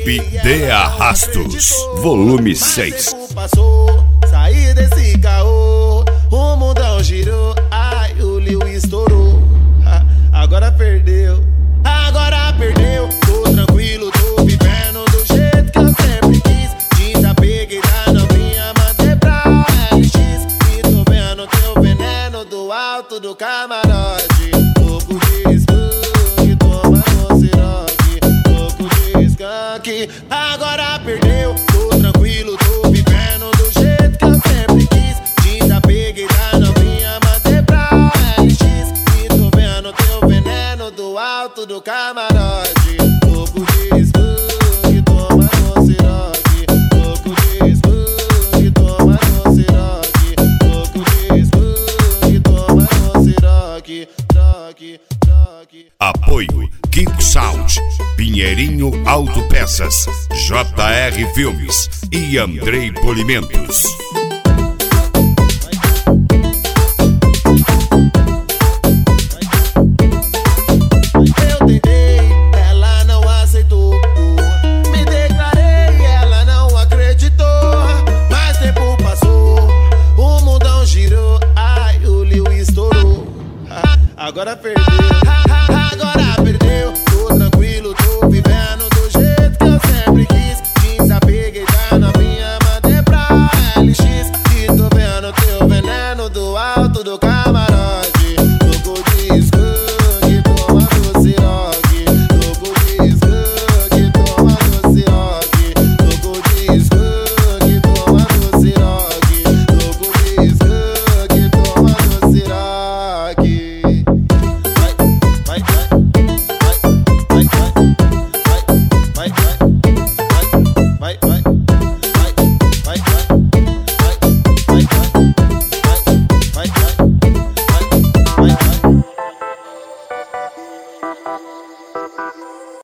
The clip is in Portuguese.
Equipe de Arrastos, volume 6. Mais tempo passou, saí desse caô, o mundão girou, ai, o Lil estourou. Agora perdeu, tô tranquilo, tô vivendo do jeito que eu sempre quis. Desapeguei da novinha, mandei pra LX, e tô vendo teu veneno do alto do camarote. Louco de skunk, tomando siroque, louco de skunk. Agora perdeu, tô tranquilo, tô vivendo do jeito que eu sempre quis. Desapeguei da novinha, mandei pra LX, e tô vendo teu veneno do alto do camarote. Louco de skunk, tomando siroque, louco de skunk, tomando siroque, louco de skunk, tomando siroque, siroque, siroque. Apoio Kiko Sound, Pinheirinho Autopeças, JR Filmes e Andrei Polimentos. Eu tentei, ela não aceitou. Me declarei, ela não acreditou. Mais tempo passou, o mundão girou, ai, o Lil estourou. Agora perdeu.